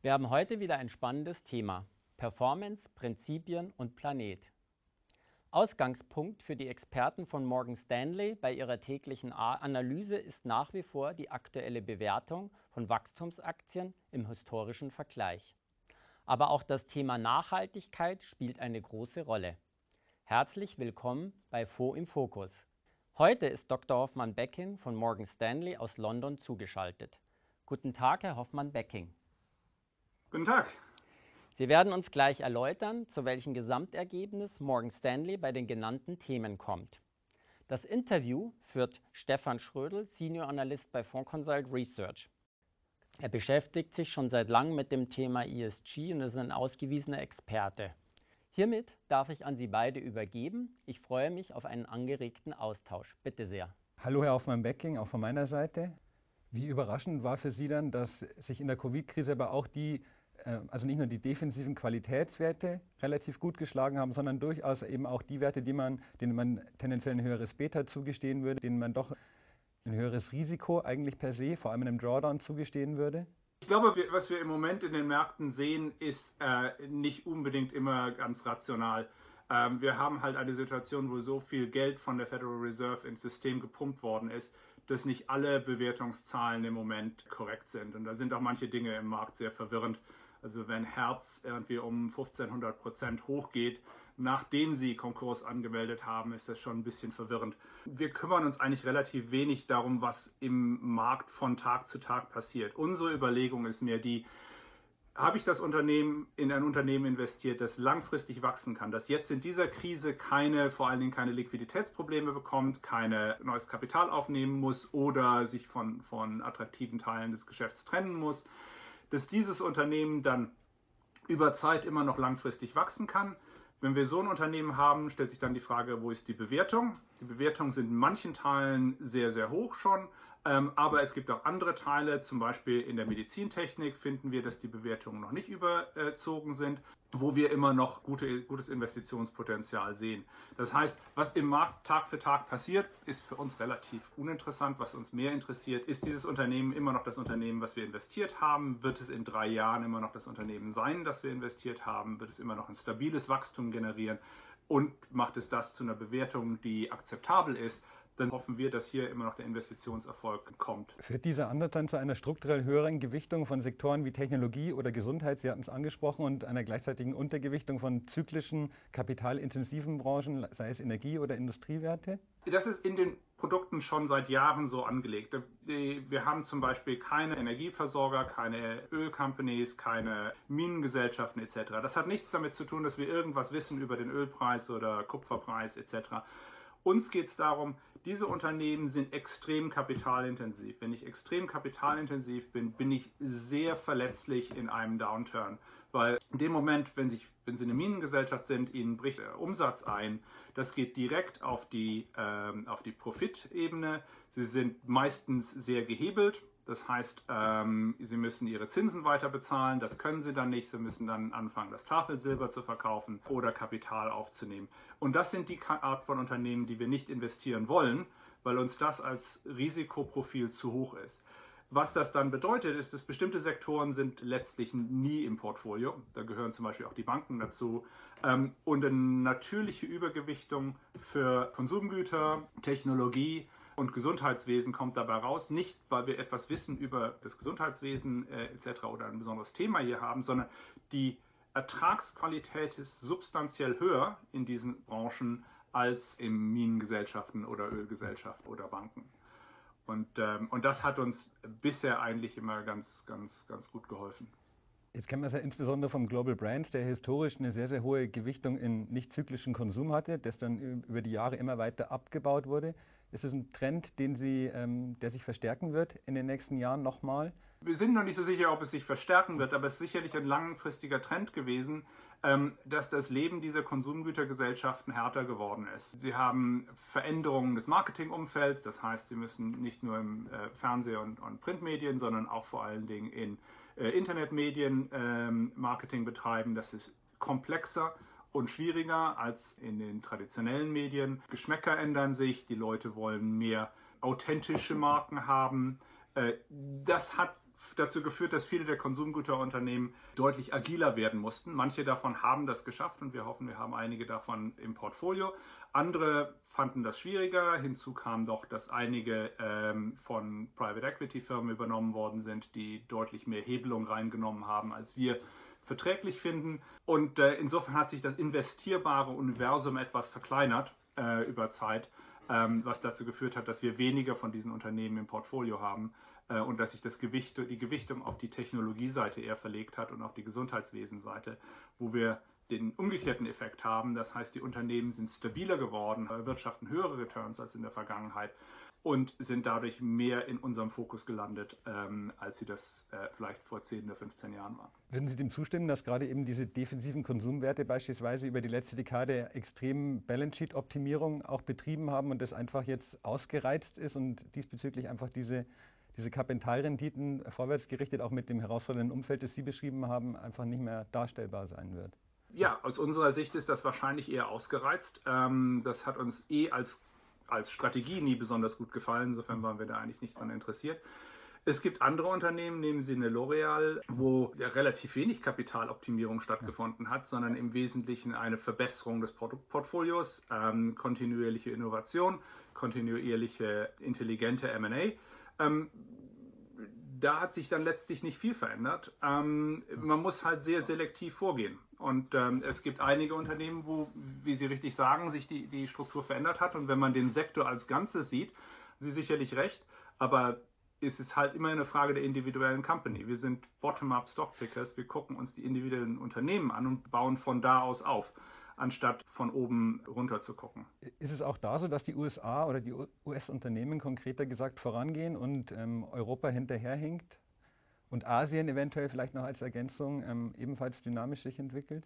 Wir haben heute wieder ein spannendes Thema: Performance, Prinzipien und Planet. Ausgangspunkt für die Experten von Morgan Stanley bei ihrer täglichen Analyse ist nach wie vor die aktuelle Bewertung von Wachstumsaktien im historischen Vergleich. Aber auch das Thema Nachhaltigkeit spielt eine große Rolle. Herzlich willkommen bei Fonds im Fokus. Heute ist Dr. Hoffmann-Becking von Morgan Stanley aus London zugeschaltet. Guten Tag, Herr Hoffmann-Becking. Guten Tag. Sie werden uns gleich erläutern, zu welchem Gesamtergebnis Morgan Stanley bei den genannten Themen kommt. Das Interview führt Stefan Schrödel, Senior Analyst bei Fondconsult Research. Er beschäftigt sich schon seit langem mit dem Thema ESG und ist ein ausgewiesener Experte. Hiermit darf ich an Sie beide übergeben. Ich freue mich auf einen angeregten Austausch. Bitte sehr. Hallo Herr Hoffmann-Becking, auch von meiner Seite. Wie überraschend war für Sie dann, dass sich in der Covid-Krise aber auch also nicht nur die defensiven Qualitätswerte relativ gut geschlagen haben, sondern durchaus eben auch die Werte, denen man tendenziell ein höheres Beta zugestehen würde, denen man doch ein höheres Risiko eigentlich per se, vor allem in einem Drawdown, zugestehen würde? Ich glaube, was wir im Moment in den Märkten sehen, ist nicht unbedingt immer ganz rational. Wir haben halt eine Situation, wo so viel Geld von der Federal Reserve ins System gepumpt worden ist, dass nicht alle Bewertungszahlen im Moment korrekt sind. Und da sind auch manche Dinge im Markt sehr verwirrend. Also wenn Hertz irgendwie um 1500% hochgeht, nachdem sie Konkurs angemeldet haben, ist das schon ein bisschen verwirrend. Wir kümmern uns eigentlich relativ wenig darum, was im Markt von Tag zu Tag passiert. Unsere Überlegung ist mehr die: Habe ich das Unternehmen in ein Unternehmen investiert, das langfristig wachsen kann, das jetzt in dieser Krise vor allen Dingen keine Liquiditätsprobleme bekommt, kein neues Kapital aufnehmen muss oder sich von attraktiven Teilen des Geschäfts trennen muss, dass dieses Unternehmen dann über Zeit immer noch langfristig wachsen kann. Wenn wir so ein Unternehmen haben, stellt sich dann die Frage, wo ist die Bewertung? Die Bewertungen sind in manchen Teilen sehr, sehr hoch schon, aber es gibt auch andere Teile, zum Beispiel in der Medizintechnik finden wir, dass die Bewertungen noch nicht überzogen sind, wo wir immer noch gutes Investitionspotenzial sehen. Das heißt, was im Markt Tag für Tag passiert, ist für uns relativ uninteressant. Was uns mehr interessiert, ist dieses Unternehmen immer noch das Unternehmen, was wir investiert haben? Wird es in 3 Jahren immer noch das Unternehmen sein, das wir investiert haben? Wird es immer noch ein stabiles Wachstum generieren? Und macht es das zu einer Bewertung, die akzeptabel ist? Dann hoffen wir, dass hier immer noch der Investitionserfolg kommt. Führt dieser Ansatz dann zu einer strukturell höheren Gewichtung von Sektoren wie Technologie oder Gesundheit, Sie hatten es angesprochen, und einer gleichzeitigen Untergewichtung von zyklischen, kapitalintensiven Branchen, sei es Energie- oder Industriewerte? Das ist in den Produkten schon seit Jahren so angelegt. Wir haben zum Beispiel keine Energieversorger, keine Ölcompanies, keine Minengesellschaften etc. Das hat nichts damit zu tun, dass wir irgendwas wissen über den Ölpreis oder Kupferpreis etc. Uns geht es darum, diese Unternehmen sind extrem kapitalintensiv. Wenn ich extrem kapitalintensiv bin, bin ich sehr verletzlich in einem Downturn. Weil in dem Moment, wenn Sie eine Minengesellschaft sind, Ihnen bricht der Umsatz ein, das geht direkt auf die Profitebene. Sie sind meistens sehr gehebelt. Das heißt, Sie müssen Ihre Zinsen weiter bezahlen, das können Sie dann nicht. Sie müssen dann anfangen, das Tafelsilber zu verkaufen oder Kapital aufzunehmen. Und das sind die Art von Unternehmen, die wir nicht investieren wollen, weil uns das als Risikoprofil zu hoch ist. Was das dann bedeutet, ist, dass bestimmte Sektoren sind letztlich nie im Portfolio. Da gehören zum Beispiel auch die Banken dazu. Und eine natürliche Übergewichtung für Konsumgüter, Technologie und Gesundheitswesen kommt dabei raus. Nicht, weil wir etwas wissen über das Gesundheitswesen etc. oder ein besonderes Thema hier haben, sondern die Ertragsqualität ist substanziell höher in diesen Branchen als in Minengesellschaften oder Ölgesellschaften oder Banken. Und das hat uns bisher eigentlich immer ganz, ganz, ganz gut geholfen. Jetzt kennen wir es ja insbesondere vom Global Brands, der historisch eine sehr, sehr hohe Gewichtung in nicht zyklischen Konsum hatte, das dann über die Jahre immer weiter abgebaut wurde. Ist es ein Trend, der sich verstärken wird in den nächsten Jahren nochmal? Wir sind noch nicht so sicher, ob es sich verstärken wird, aber es ist sicherlich ein langfristiger Trend gewesen, dass das Leben dieser Konsumgütergesellschaften härter geworden ist. Sie haben Veränderungen des Marketingumfelds, das heißt, sie müssen nicht nur im Fernseh- und Printmedien, sondern auch vor allen Dingen in Internetmedien Marketing betreiben. Das ist komplexer und schwieriger als in den traditionellen Medien. Geschmäcker ändern sich, die Leute wollen mehr authentische Marken haben. Das hat dazu geführt, dass viele der Konsumgüterunternehmen deutlich agiler werden mussten. Manche davon haben das geschafft und wir hoffen, wir haben einige davon im Portfolio. Andere fanden das schwieriger. Hinzu kam doch, dass einige von Private Equity Firmen übernommen worden sind, die deutlich mehr Hebelung reingenommen haben, als wir verträglich finden. Und insofern hat sich das investierbare Universum etwas verkleinert über Zeit, was dazu geführt hat, dass wir weniger von diesen Unternehmen im Portfolio haben und dass sich die Gewichtung auf die Technologieseite eher verlegt hat und auf die Gesundheitswesenseite, wo wir den umgekehrten Effekt haben. Das heißt, die Unternehmen sind stabiler geworden, erwirtschaften höhere Returns als in der Vergangenheit und sind dadurch mehr in unserem Fokus gelandet, als sie das vielleicht vor 10 oder 15 Jahren waren. Würden Sie dem zustimmen, dass gerade eben diese defensiven Konsumwerte beispielsweise über die letzte Dekade extrem Balance-Sheet-Optimierung auch betrieben haben und das einfach jetzt ausgereizt ist und diesbezüglich einfach diese Kapitalrenditen vorwärtsgerichtet auch mit dem herausfordernden Umfeld, das Sie beschrieben haben, einfach nicht mehr darstellbar sein wird? Ja, aus unserer Sicht ist das wahrscheinlich eher ausgereizt. Das hat uns als Strategie nie besonders gut gefallen. Insofern waren wir da eigentlich nicht dran interessiert. Es gibt andere Unternehmen, nehmen Sie eine L'Oreal, wo ja relativ wenig Kapitaloptimierung stattgefunden hat, sondern im Wesentlichen eine Verbesserung des Produktportfolios, kontinuierliche Innovation, kontinuierliche intelligente M&A. Da hat sich dann letztlich nicht viel verändert. Man muss halt sehr selektiv vorgehen. Und es gibt einige Unternehmen, wo, wie Sie richtig sagen, sich die Struktur verändert hat. Und wenn man den Sektor als Ganzes sieht, haben Sie sicherlich recht, aber es ist halt immer eine Frage der individuellen Company. Wir sind Bottom-up Stockpickers, wir gucken uns die individuellen Unternehmen an und bauen von da aus auf, anstatt von oben runter zu gucken. Ist es auch da so, dass die USA oder die US-Unternehmen konkreter gesagt vorangehen und Europa hinterherhinkt und Asien eventuell vielleicht noch als Ergänzung ebenfalls dynamisch sich entwickelt?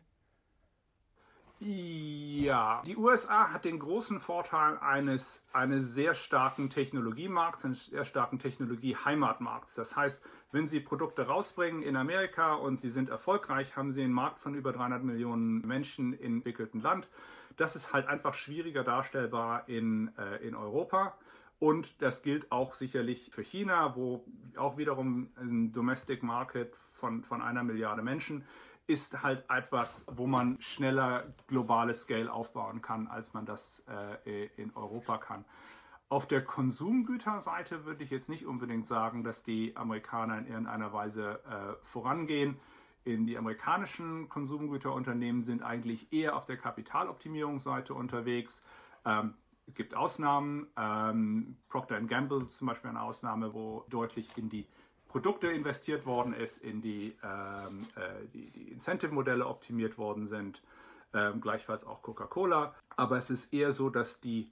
Ja, die USA hat den großen Vorteil eines sehr starken Technologiemarkts, eines sehr starken Technologie-Heimatmarkts. Das heißt, wenn Sie Produkte rausbringen in Amerika und die sind erfolgreich, haben Sie einen Markt von über 300 Millionen Menschen im entwickelten Land. Das ist halt einfach schwieriger darstellbar in Europa. Und das gilt auch sicherlich für China, wo auch wiederum ein Domestic Market von 1 Milliarde Menschen ist halt etwas, wo man schneller globales Scale aufbauen kann, als man das in Europa kann. Auf der Konsumgüterseite würde ich jetzt nicht unbedingt sagen, dass die Amerikaner in irgendeiner Weise vorangehen. Die amerikanischen Konsumgüterunternehmen sind eigentlich eher auf der Kapitaloptimierungsseite unterwegs. Es gibt Ausnahmen. Procter & Gamble ist zum Beispiel eine Ausnahme, wo deutlich in die Produkte investiert worden ist, in die Incentive-Modelle optimiert worden sind, gleichfalls auch Coca-Cola. Aber es ist eher so, dass wir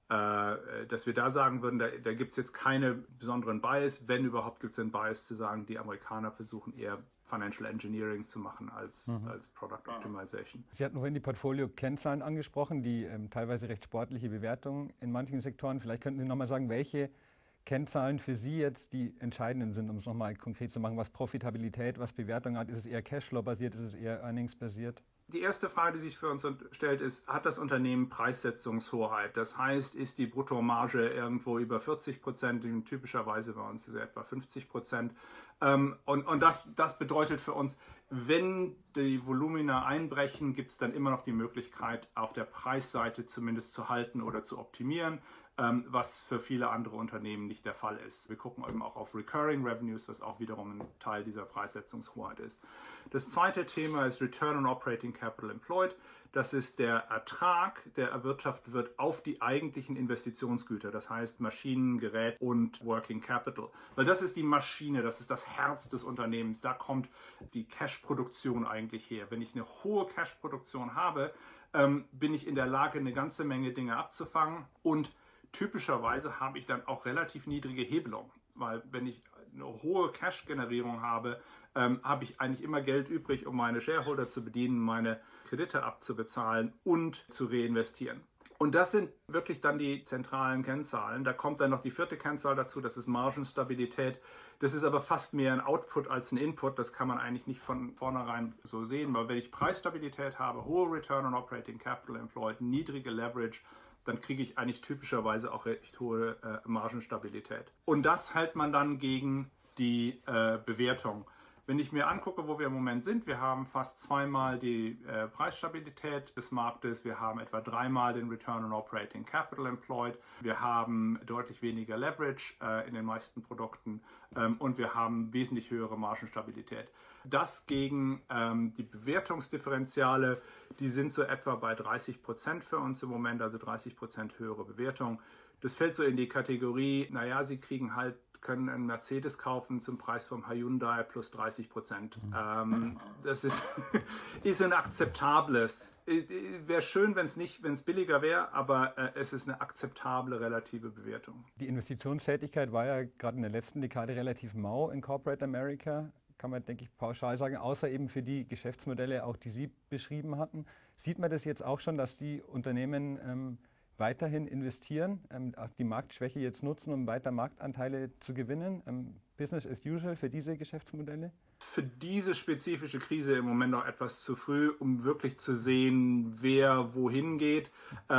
da sagen würden, da gibt es jetzt keine besonderen Bias. Wenn überhaupt, gibt es einen Bias zu sagen, die Amerikaner versuchen eher Financial Engineering zu machen als Product Optimization. Sie hatten vorhin die Portfolio-Kennzahlen angesprochen, die teilweise recht sportliche Bewertungen in manchen Sektoren. Vielleicht könnten Sie nochmal sagen, welche Kennzahlen für Sie jetzt die entscheidenden sind, um es nochmal konkret zu machen, was Profitabilität, was Bewertung hat? Ist es eher Cashflow-basiert, ist es eher Earnings-basiert? Die erste Frage, die sich für uns stellt, ist, hat das Unternehmen Preissetzungshoheit? Das heißt, ist die Bruttomarge irgendwo über 40%, typischerweise bei uns ist es etwa 50%. Und das bedeutet für uns, wenn die Volumina einbrechen, gibt es dann immer noch die Möglichkeit, auf der Preisseite zumindest zu halten oder zu optimieren, was für viele andere Unternehmen nicht der Fall ist. Wir gucken eben auch auf Recurring Revenues, was auch wiederum ein Teil dieser Preissetzungshoheit ist. Das zweite Thema ist Return on Operating Capital Employed. Das ist der Ertrag, der erwirtschaftet wird auf die eigentlichen Investitionsgüter, das heißt Maschinen, Gerät und Working Capital. Weil das ist die Maschine, das ist das Herz des Unternehmens, da kommt die Cash-Produktion eigentlich her. Wenn ich eine hohe Cash-Produktion habe, bin ich in der Lage, eine ganze Menge Dinge abzufangen und typischerweise habe ich dann auch relativ niedrige Hebelung, weil wenn ich eine hohe Cash-Generierung habe, habe ich eigentlich immer Geld übrig, um meine Shareholder zu bedienen, meine Kredite abzubezahlen und zu reinvestieren. Und das sind wirklich dann die zentralen Kennzahlen. Da kommt dann noch die vierte Kennzahl dazu, das ist Margenstabilität. Das ist aber fast mehr ein Output als ein Input. Das kann man eigentlich nicht von vornherein so sehen, weil wenn ich Preisstabilität habe, hohe Return on Operating Capital Employed, niedrige Leverage, dann kriege ich eigentlich typischerweise auch recht hohe Margenstabilität. Und das hält man dann gegen die Bewertung. Wenn ich mir angucke, wo wir im Moment sind, wir haben fast zweimal die Preisstabilität des Marktes, wir haben etwa dreimal den Return on Operating Capital Employed, wir haben deutlich weniger Leverage in den meisten Produkten und wir haben wesentlich höhere Margenstabilität. Das gegen die Bewertungsdifferenziale, die sind so etwa bei 30% für uns im Moment, also 30% höhere Bewertung. Das fällt so in die Kategorie, naja, Sie können einen Mercedes kaufen zum Preis vom Hyundai plus 30%. Das ist ein akzeptables. Wäre schön, wenn es billiger wäre, aber es ist eine akzeptable relative Bewertung. Die Investitionstätigkeit war ja gerade in der letzten Dekade relativ mau in Corporate America, kann man, denke ich, pauschal sagen, außer eben für die Geschäftsmodelle, auch die Sie beschrieben hatten. Sieht man das jetzt auch schon, dass die Unternehmen weiterhin investieren, auch die Marktschwäche jetzt nutzen, um weiter Marktanteile zu gewinnen? Business as usual für diese Geschäftsmodelle? Für diese spezifische Krise im Moment noch etwas zu früh, um wirklich zu sehen, wer wohin geht.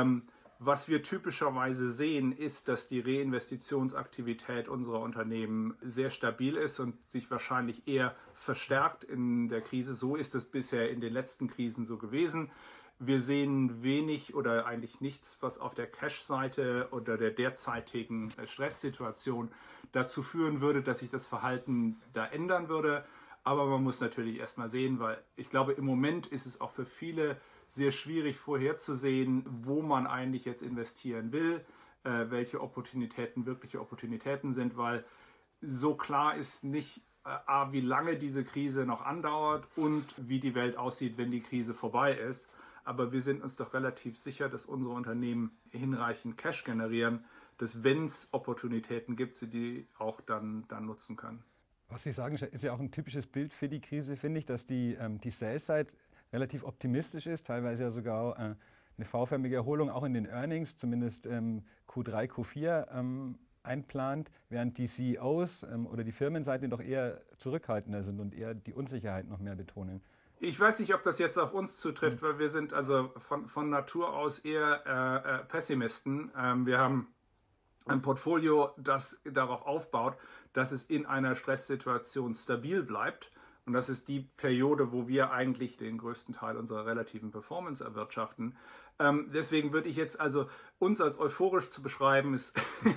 Was wir typischerweise sehen, ist, dass die Reinvestitionsaktivität unserer Unternehmen sehr stabil ist und sich wahrscheinlich eher verstärkt in der Krise. So ist es bisher in den letzten Krisen so gewesen. Wir sehen wenig oder eigentlich nichts, was auf der Cash-Seite oder der derzeitigen Stresssituation dazu führen würde, dass sich das Verhalten da ändern würde. Aber man muss natürlich erst mal sehen, weil ich glaube, im Moment ist es auch für viele sehr schwierig vorherzusehen, wo man eigentlich jetzt investieren will, welche Opportunitäten wirkliche Opportunitäten sind, weil so klar ist nicht, wie lange diese Krise noch andauert und wie die Welt aussieht, wenn die Krise vorbei ist. Aber wir sind uns doch relativ sicher, dass unsere Unternehmen hinreichend Cash generieren, dass wenn es Opportunitäten gibt, sie die auch dann nutzen können. Was Sie sagen, ist ja auch ein typisches Bild für die Krise, finde ich, dass die Sales-Side relativ optimistisch ist, teilweise ja sogar eine V-förmige Erholung auch in den Earnings, zumindest Q3, Q4 einplant, während die CEOs oder die Firmenseite doch eher zurückhaltender sind und eher die Unsicherheit noch mehr betonen. Ich weiß nicht, ob das jetzt auf uns zutrifft, weil wir sind also von Natur aus eher Pessimisten. Wir haben ein Portfolio, das darauf aufbaut, dass es in einer Stresssituation stabil bleibt. Und das ist die Periode, wo wir eigentlich den größten Teil unserer relativen Performance erwirtschaften. Deswegen würde ich jetzt also uns als euphorisch zu beschreiben, ist,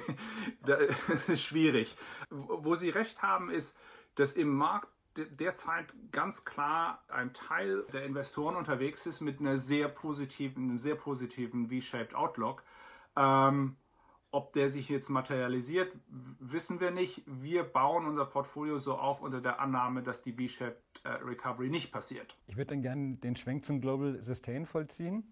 das ist schwierig. Wo Sie recht haben, ist, dass im Markt derzeit ganz klar ein Teil der Investoren unterwegs ist mit einem sehr positiven V-shaped Outlook. Ob der sich jetzt materialisiert, wissen wir nicht. Wir bauen unser Portfolio so auf unter der Annahme, dass die V-shaped Recovery nicht passiert. Ich würde dann gerne den Schwenk zum Global Sustain vollziehen.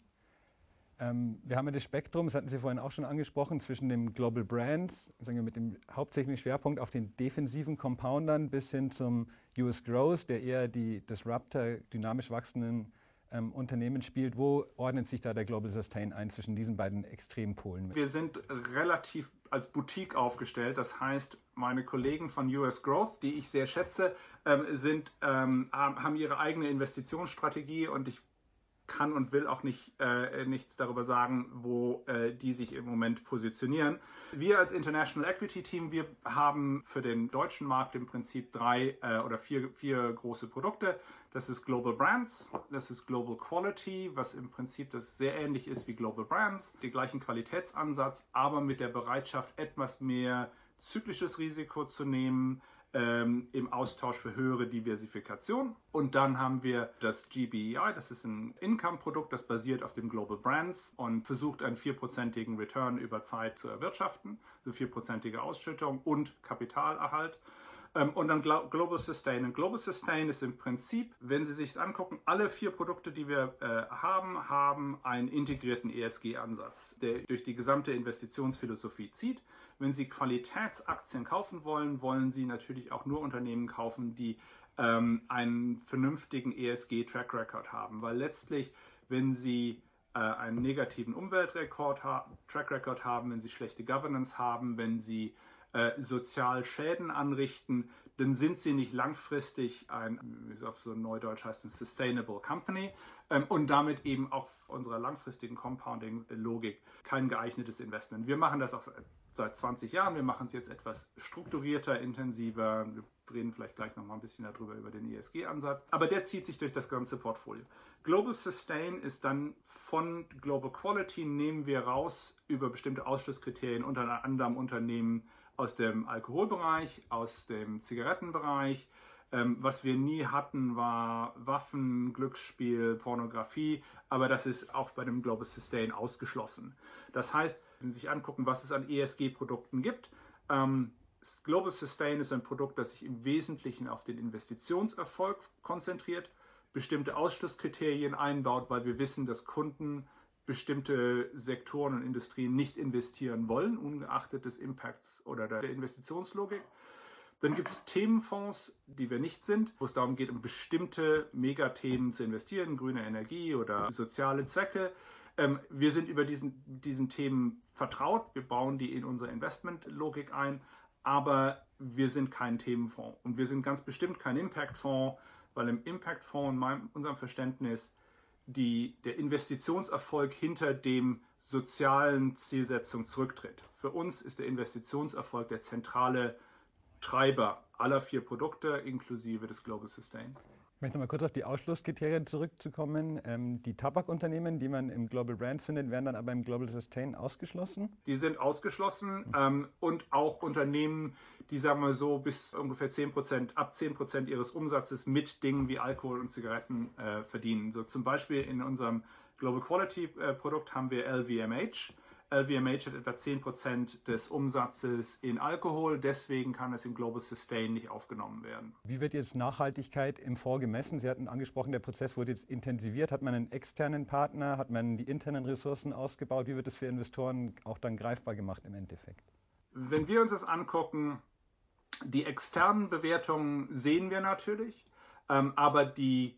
Wir haben ja das Spektrum, das hatten Sie vorhin auch schon angesprochen, zwischen den Global Brands, sagen wir mit dem hauptsächlichen Schwerpunkt auf den defensiven Compoundern bis hin zum US Growth, der eher die Disruptor, dynamisch wachsenden Unternehmen spielt. Wo ordnet sich da der Global Sustain ein zwischen diesen beiden Extrempolen? Wir sind relativ als Boutique aufgestellt. Das heißt, meine Kollegen von US Growth, die ich sehr schätze, haben ihre eigene Investitionsstrategie und ich kann und will auch nichts darüber sagen, wo die sich im Moment positionieren. Wir als International Equity Team, wir haben für den deutschen Markt im Prinzip vier große Produkte. Das ist Global Brands, das ist Global Quality, was im Prinzip das sehr ähnlich ist wie Global Brands, den gleichen Qualitätsansatz, aber mit der Bereitschaft, etwas mehr zyklisches Risiko zu nehmen, im Austausch für höhere Diversifikation. Und dann haben wir das GBEI, das ist ein Income-Produkt, das basiert auf dem Global Brands und versucht einen 4%igen Return über Zeit zu erwirtschaften, also 4%ige Ausschüttung und Kapitalerhalt. Und dann Global Sustain. Und Global Sustain ist im Prinzip, wenn Sie sich angucken, alle vier Produkte, die wir haben einen integrierten ESG-Ansatz, der durch die gesamte Investitionsphilosophie zieht. Wenn Sie Qualitätsaktien kaufen wollen, wollen Sie natürlich auch nur Unternehmen kaufen, die einen vernünftigen ESG-Track Record haben. Weil letztlich, wenn Sie einen negativen Track Record haben, wenn Sie schlechte Governance haben, wenn Sie sozial Schäden anrichten, dann sind sie nicht langfristig wie es auf so Neudeutsch heißt, eine Sustainable Company und damit eben auch unserer langfristigen Compounding-Logik kein geeignetes Investment. Wir machen das auch seit 20 Jahren, wir machen es jetzt etwas strukturierter, intensiver, wir Wir reden vielleicht gleich noch mal ein bisschen darüber, über den ESG-Ansatz. Aber der zieht sich durch das ganze Portfolio. Global Sustain ist dann von Global Quality, nehmen wir raus über bestimmte Ausschlusskriterien, unter anderem Unternehmen aus dem Alkoholbereich, aus dem Zigarettenbereich. Was wir nie hatten, war Waffen, Glücksspiel, Pornografie, aber das ist auch bei dem Global Sustain ausgeschlossen. Das heißt, wenn Sie sich angucken, was es an ESG-Produkten gibt, Global Sustain ist ein Produkt, das sich im Wesentlichen auf den Investitionserfolg konzentriert, bestimmte Ausschlusskriterien einbaut, weil wir wissen, dass Kunden bestimmte Sektoren und Industrien nicht investieren wollen, ungeachtet des Impacts oder der Investitionslogik. Dann gibt es Themenfonds, die wir nicht sind, wo es darum geht, um bestimmte Megathemen zu investieren, grüne Energie oder soziale Zwecke. Wir sind über diesen Themen vertraut, wir bauen die in unsere Investmentlogik ein, aber wir sind kein Themenfonds und wir sind ganz bestimmt kein Impactfonds, weil im Impactfonds in unserem Verständnis der Investitionserfolg hinter dem sozialen Zielsetzung zurücktritt. Für uns ist der Investitionserfolg der zentrale Treiber aller 4 Produkte inklusive des Global Sustain. Ich möchte noch mal kurz auf die Ausschlusskriterien zurückzukommen. Die Tabakunternehmen, die man im Global Brands findet, werden dann aber im Global Sustain ausgeschlossen? Die sind ausgeschlossen und auch Unternehmen, die, sagen wir so, bis ungefähr 10%, ab 10% ihres Umsatzes mit Dingen wie Alkohol und Zigaretten verdienen. So zum Beispiel in unserem Global Quality Produkt haben wir LVMH. LVMH hat etwa 10% des Umsatzes in Alkohol, deswegen kann es im Global Sustain nicht aufgenommen werden. Wie wird jetzt Nachhaltigkeit im Fonds gemessen? Sie hatten angesprochen, der Prozess wurde jetzt intensiviert. Hat man einen externen Partner? Hat man die internen Ressourcen ausgebaut? Wie wird das für Investoren auch dann greifbar gemacht im Endeffekt? Wenn wir uns das angucken, die externen Bewertungen sehen wir natürlich, aber die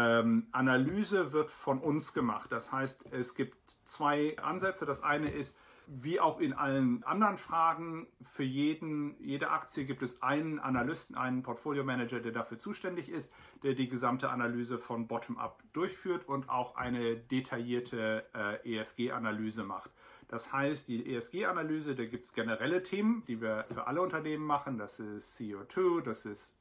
Analyse wird von uns gemacht. Das heißt, es gibt 2 Ansätze. Das eine ist, wie auch in allen anderen Fragen, für jede Aktie gibt es einen Analysten, einen Portfolio-Manager, der dafür zuständig ist, der die gesamte Analyse von Bottom-up durchführt und auch eine detaillierte ESG-Analyse macht. Das heißt, die ESG-Analyse, da gibt es generelle Themen, die wir für alle Unternehmen machen. Das ist CO2, das ist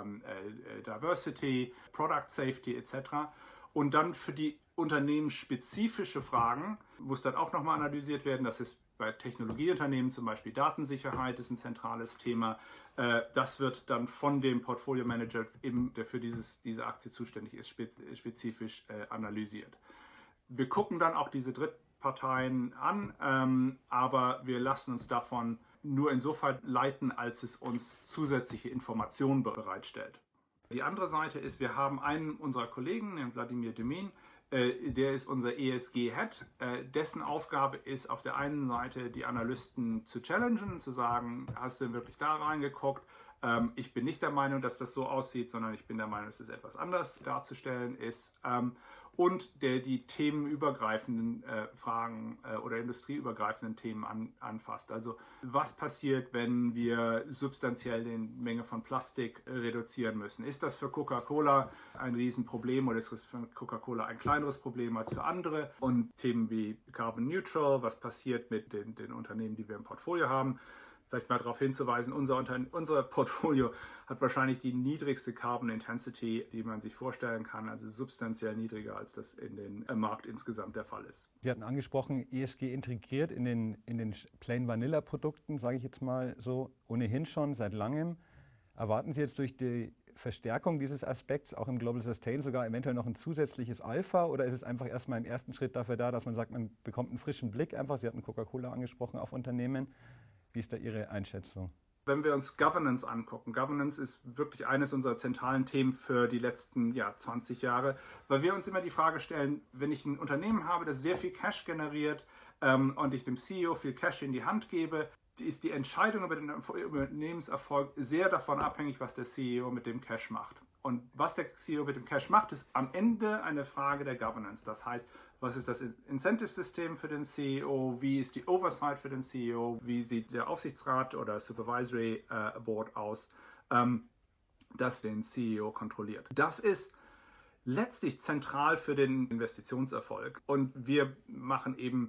Diversity, Product Safety etc. Und dann für die unternehmensspezifische Fragen muss dann auch nochmal analysiert werden. Das ist bei Technologieunternehmen zum Beispiel Datensicherheit ist ein zentrales Thema. Das wird dann von dem Portfolio Manager, der für diese Aktie zuständig ist, spezifisch analysiert. Wir gucken dann auch diese Drittparteien an, aber wir lassen uns davon nur insofern leiten, als es uns zusätzliche Informationen bereitstellt. Die andere Seite ist, wir haben einen unserer Kollegen, den Wladimir Demin, der ist unser ESG-Head. Dessen Aufgabe ist auf der einen Seite die Analysten zu challengen, zu sagen, hast du denn wirklich da reingeguckt? Ich bin nicht der Meinung, dass das so aussieht, sondern ich bin der Meinung, dass es etwas anders darzustellen ist. Und der die themenübergreifenden Fragen oder industrieübergreifenden Themen anfasst. Also was passiert, wenn wir substanziell die Menge von Plastik reduzieren müssen? Ist das für Coca-Cola ein Riesenproblem oder ist es für Coca-Cola ein kleineres Problem als für andere? Und Themen wie Carbon Neutral, was passiert mit den Unternehmen, die wir im Portfolio haben? Vielleicht mal darauf hinzuweisen, unser Portfolio hat wahrscheinlich die niedrigste Carbon Intensity, die man sich vorstellen kann, also substanziell niedriger, als das in den Markt insgesamt der Fall ist. Sie hatten angesprochen, ESG integriert in den Plain Vanilla Produkten, sage ich jetzt mal so, ohnehin schon seit langem. Erwarten Sie jetzt durch die Verstärkung dieses Aspekts auch im Global Sustain sogar eventuell noch ein zusätzliches Alpha oder ist es einfach erstmal im ersten Schritt dafür da, dass man sagt, man bekommt einen frischen Blick einfach, Sie hatten Coca-Cola angesprochen, auf Unternehmen. Wie ist da Ihre Einschätzung? Wenn wir uns Governance angucken, Governance ist wirklich eines unserer zentralen Themen für die letzten 20 Jahre, weil wir uns immer die Frage stellen, wenn ich ein Unternehmen habe, das sehr viel Cash generiert und ich dem CEO viel Cash in die Hand gebe, ist die Entscheidung über den Unternehmenserfolg sehr davon abhängig, was der CEO mit dem Cash macht. Und was der CEO mit dem Cash macht, ist am Ende eine Frage der Governance. Das heißt, was ist das Incentive-System für den CEO? Wie ist die Oversight für den CEO? Wie sieht der Aufsichtsrat oder Supervisory Board aus, das den CEO kontrolliert? Das ist letztlich zentral für den Investitionserfolg. Und wir machen eben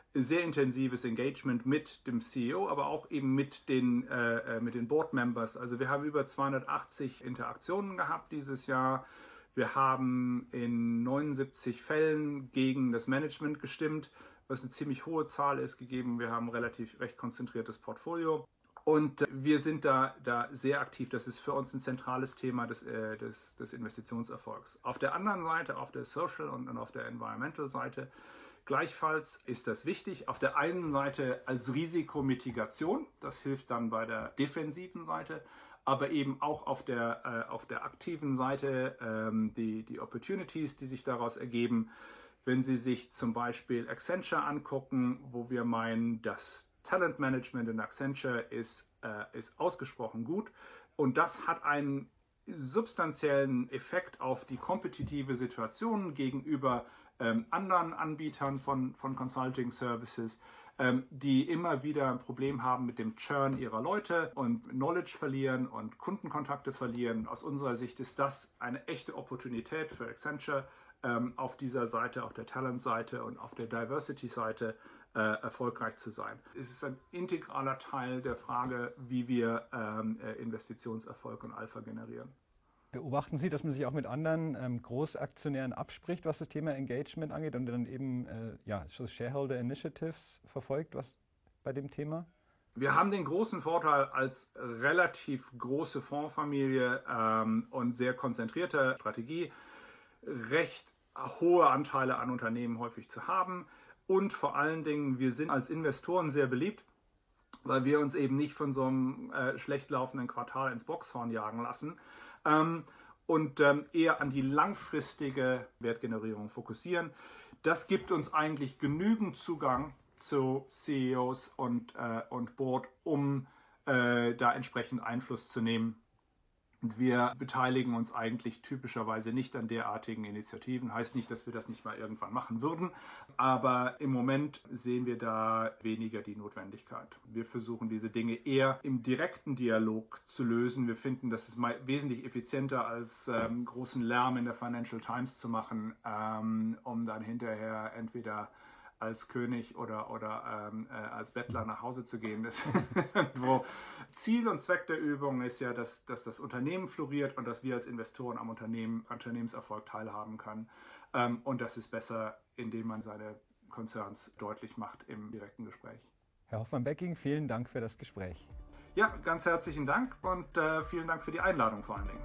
sehr intensives Engagement mit dem CEO, aber auch eben mit den Board Members. Also wir haben über 280 Interaktionen gehabt dieses Jahr. Wir haben in 79 Fällen gegen das Management gestimmt, was eine ziemlich hohe Zahl ist, gegeben. Wir haben recht konzentriertes Portfolio. Und wir sind da sehr aktiv. Das ist für uns ein zentrales Thema des Investitionserfolgs. Auf der anderen Seite, auf der Social und auf der Environmental Seite, gleichfalls ist das wichtig. Auf der einen Seite als Risikomitigation, das hilft dann bei der defensiven Seite, aber eben auch auf der aktiven Seite die Opportunities, die sich daraus ergeben. Wenn Sie sich zum Beispiel Accenture angucken, wo wir meinen, das Talentmanagement in Accenture ist ausgesprochen gut und das hat einen substanziellen Effekt auf die kompetitive Situation gegenüber anderen Anbietern von Consulting Services, die immer wieder ein Problem haben mit dem Churn ihrer Leute und Knowledge verlieren und Kundenkontakte verlieren. Aus unserer Sicht ist das eine echte Opportunität für Accenture, auf dieser Seite, auf der Talent-Seite und auf der Diversity-Seite erfolgreich zu sein. Es ist ein integraler Teil der Frage, wie wir Investitionserfolg und Alpha generieren. Beobachten Sie, dass man sich auch mit anderen Großaktionären abspricht, was das Thema Engagement angeht und dann eben so Shareholder Initiatives verfolgt, was bei dem Thema? Wir haben den großen Vorteil, als relativ große Fondsfamilie und sehr konzentrierte Strategie recht hohe Anteile an Unternehmen häufig zu haben. Und vor allen Dingen, wir sind als Investoren sehr beliebt, weil wir uns eben nicht von so einem schlecht laufenden Quartal ins Boxhorn jagen lassen und eher an die langfristige Wertgenerierung fokussieren. Das gibt uns eigentlich genügend Zugang zu CEOs und Board, um da entsprechend Einfluss zu nehmen. Und wir beteiligen uns eigentlich typischerweise nicht an derartigen Initiativen. Heißt nicht, dass wir das nicht mal irgendwann machen würden, aber im Moment sehen wir da weniger die Notwendigkeit. Wir versuchen diese Dinge eher im direkten Dialog zu lösen. Wir finden, das ist wesentlich effizienter als großen Lärm in der Financial Times zu machen, um dann hinterher entweder als König oder als Bettler nach Hause zu gehen. Wo Ziel und Zweck der Übung ist ja, dass das Unternehmen floriert und dass wir als Investoren am Unternehmenserfolg teilhaben können. Und das ist besser, indem man seine Concerns deutlich macht im direkten Gespräch. Herr Hoffmann-Becking, vielen Dank für das Gespräch. Ja, ganz herzlichen Dank und vielen Dank für die Einladung vor allen Dingen.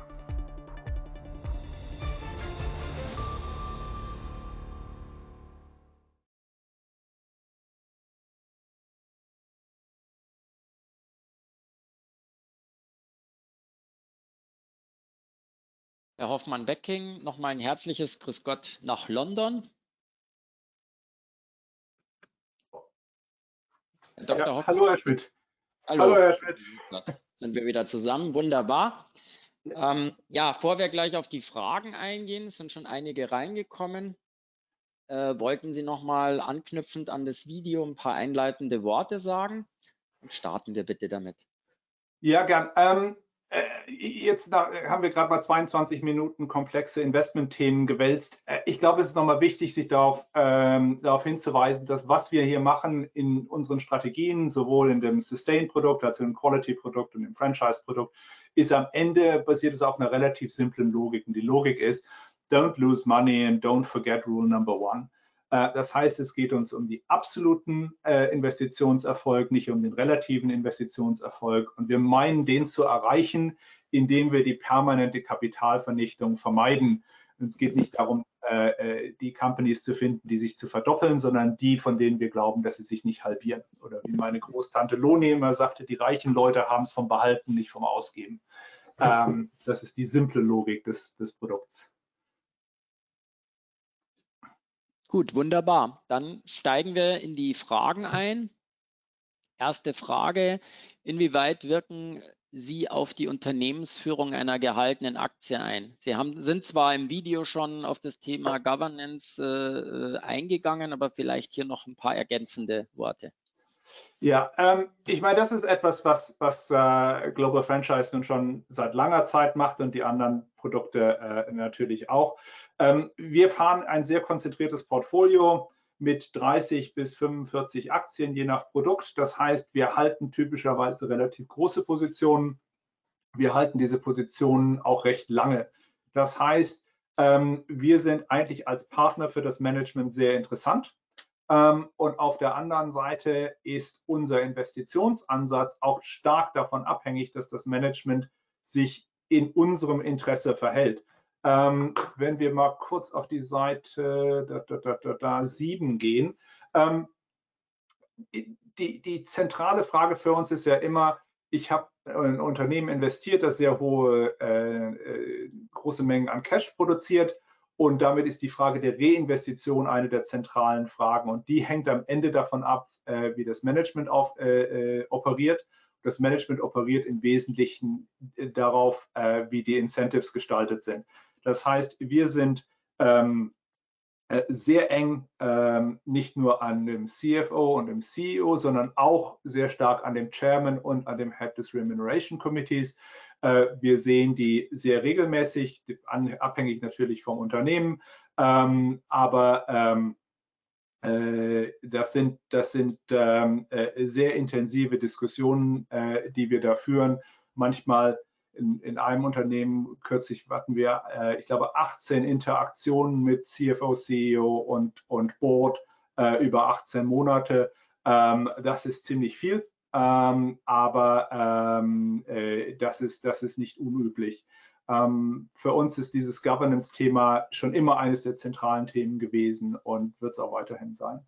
Herr Hoffmann-Becking, nochmal ein herzliches Grüß Gott nach London. Herr Dr. Hoffmann. Hallo, Herr Schmidt. Hallo, Herr Schmidt. Sind wir wieder zusammen, wunderbar. Bevor wir gleich auf die Fragen eingehen, sind schon einige reingekommen. Wollten Sie nochmal anknüpfend an das Video ein paar einleitende Worte sagen? Und starten wir bitte damit. Ja, gern. Jetzt haben wir gerade mal 22 Minuten komplexe Investmentthemen gewälzt. Ich glaube, es ist nochmal wichtig, sich darauf hinzuweisen, dass was wir hier machen in unseren Strategien, sowohl in dem Sustain-Produkt als auch im Quality-Produkt und im Franchise-Produkt, ist am Ende basiert es auf einer relativ simplen Logik. Und die Logik ist, don't lose money and don't forget rule number one. Das heißt, es geht uns um die absoluten Investitionserfolg, nicht um den relativen Investitionserfolg. Und wir meinen, den zu erreichen, indem wir die permanente Kapitalvernichtung vermeiden. Und es geht nicht darum, die Companies zu finden, die sich zu verdoppeln, sondern die, von denen wir glauben, dass sie sich nicht halbieren. Oder wie meine Großtante Loni immer sagte, die reichen Leute haben es vom Behalten, nicht vom Ausgeben. Das ist die simple Logik des Produkts. Gut, wunderbar. Dann steigen wir in die Fragen ein. Erste Frage: Inwieweit wirken Sie auf die Unternehmensführung einer gehaltenen Aktie ein? Sie sind zwar im Video schon auf das Thema Governance eingegangen, aber vielleicht hier noch ein paar ergänzende Worte. Ja, ich meine, das ist etwas, was Global Franchise nun schon seit langer Zeit macht und die anderen Produkte natürlich auch. Wir fahren ein sehr konzentriertes Portfolio mit 30 bis 45 Aktien, je nach Produkt. Das heißt, wir halten typischerweise relativ große Positionen. Wir halten diese Positionen auch recht lange. Das heißt, wir sind eigentlich als Partner für das Management sehr interessant. Und auf der anderen Seite ist unser Investitionsansatz auch stark davon abhängig, dass das Management sich in unserem Interesse verhält. Wenn wir mal kurz auf die Seite 7 gehen. Die zentrale Frage für uns ist ja immer, ich habe ein Unternehmen investiert, das sehr hohe, große Mengen an Cash produziert. Und damit ist die Frage der Reinvestition eine der zentralen Fragen. Und die hängt am Ende davon ab, wie das Management operiert. Das Management operiert im Wesentlichen darauf, wie die Incentives gestaltet sind. Das heißt, wir sind sehr eng nicht nur an dem CFO und dem CEO, sondern auch sehr stark an dem Chairman und an dem Head des Remuneration Committees. Wir sehen die sehr regelmäßig, abhängig natürlich vom Unternehmen, aber das sind sehr intensive Diskussionen, die wir da führen. Manchmal in einem Unternehmen kürzlich hatten wir, ich glaube, 18 Interaktionen mit CFO, CEO und Board über 18 Monate. Das ist ziemlich viel, aber das ist nicht unüblich. Für uns ist dieses Governance-Thema schon immer eines der zentralen Themen gewesen und wird es auch weiterhin sein.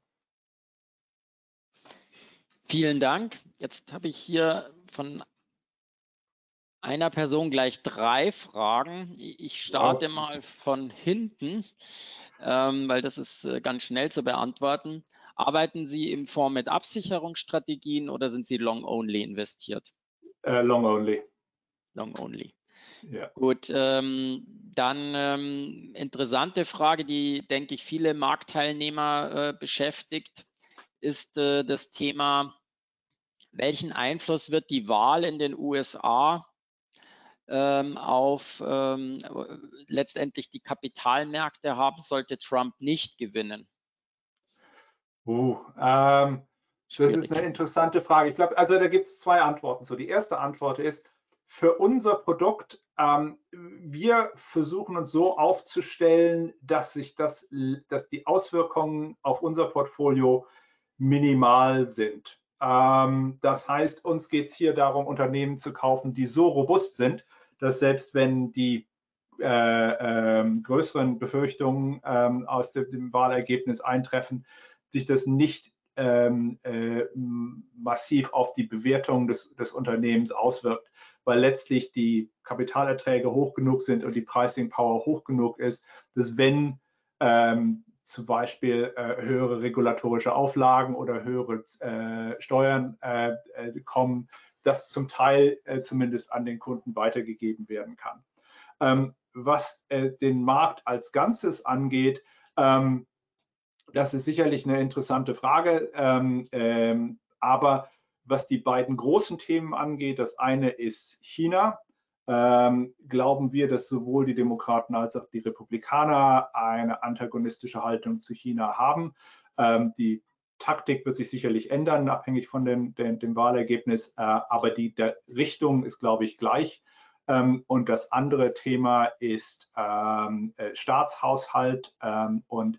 Vielen Dank. Jetzt habe ich hier von einer Person gleich 3 Fragen. Ich starte mal von hinten, weil das ist ganz schnell zu beantworten. Arbeiten Sie im Fonds mit Absicherungsstrategien oder sind Sie long-only investiert? Long-only. Long-only. Ja. Gut, dann interessante Frage, die, denke ich, viele Marktteilnehmer beschäftigt, ist das Thema, welchen Einfluss wird die Wahl in den USA auf letztendlich die Kapitalmärkte haben, sollte Trump nicht gewinnen? Das ist eine interessante Frage. Ich glaube, also da gibt es 2 Antworten. So, die erste Antwort ist, für unser Produkt, wir versuchen uns so aufzustellen, dass die Auswirkungen auf unser Portfolio minimal sind. Das heißt, uns geht es hier darum, Unternehmen zu kaufen, die so robust sind, dass selbst wenn die größeren Befürchtungen aus dem Wahlergebnis eintreffen, sich das nicht massiv auf die Bewertung des Unternehmens auswirkt, weil letztlich die Kapitalerträge hoch genug sind und die Pricing Power hoch genug ist, dass wenn zum Beispiel höhere regulatorische Auflagen oder höhere Steuern kommen, das zum Teil zumindest an den Kunden weitergegeben werden kann. Was den Markt als Ganzes angeht, das ist sicherlich eine interessante Frage, aber was die beiden großen Themen angeht, das eine ist China. Glauben wir, dass sowohl die Demokraten als auch die Republikaner eine antagonistische Haltung zu China haben. Die Taktik wird sich sicherlich ändern, abhängig von dem Wahlergebnis, aber die Richtung ist, glaube ich, gleich. Und das andere Thema ist Staatshaushalt und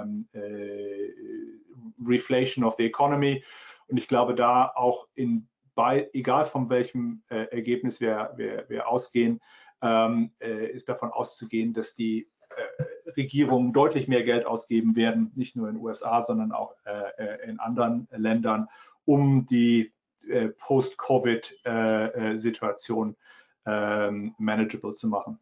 Reflation of the Economy. Und ich glaube, da auch egal von welchem Ergebnis wir ausgehen, ist davon auszugehen, dass die Regierungen deutlich mehr Geld ausgeben werden, nicht nur in den USA, sondern auch in anderen Ländern, um die Post-Covid-Situation manageable zu machen.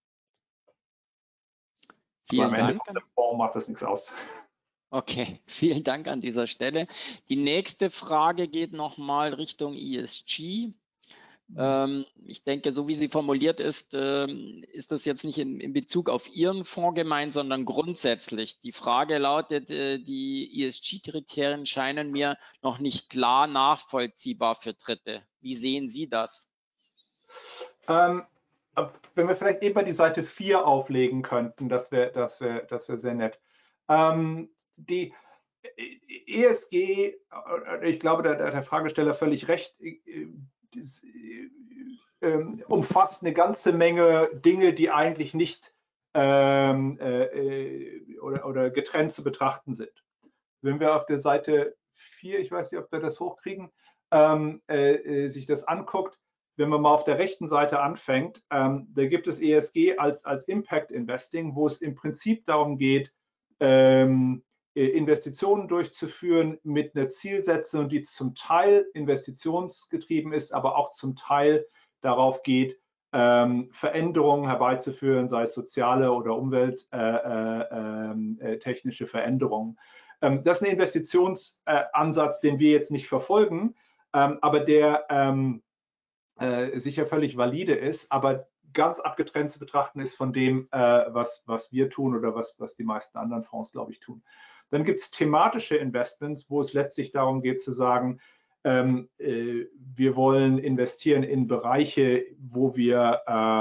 Vielen Dank. Ende vom Fonds macht das nichts aus. Okay, vielen Dank an dieser Stelle. Die nächste Frage geht nochmal Richtung ESG. Ich denke, so wie sie formuliert ist, ist das jetzt nicht in Bezug auf Ihren Fonds gemeint, sondern grundsätzlich. Die Frage lautet, die ESG-Kriterien scheinen mir noch nicht klar nachvollziehbar für Dritte. Wie sehen Sie das? Wenn wir vielleicht eben mal die Seite 4 auflegen könnten, das wäre sehr nett. ESG, ich glaube, da hat der Fragesteller völlig recht, umfasst eine ganze Menge Dinge, die eigentlich nicht oder getrennt zu betrachten sind. Wenn wir auf der Seite 4, ich weiß nicht, ob wir das hochkriegen, sich das anguckt, wenn man mal auf der rechten Seite anfängt, da gibt es ESG als Impact Investing, wo es im Prinzip darum geht, Investitionen durchzuführen mit einer Zielsetzung, die zum Teil investitionsgetrieben ist, aber auch zum Teil darauf geht, Veränderungen herbeizuführen, sei es soziale oder umwelttechnische Veränderungen. Das ist ein Investitionsansatz, den wir jetzt nicht verfolgen, aber der sicher völlig valide ist, aber ganz abgetrennt zu betrachten ist von dem, was wir tun oder was die meisten anderen Fonds, glaube ich, tun. Dann gibt es thematische Investments, wo es letztlich darum geht zu sagen, wir wollen investieren in Bereiche, wo wir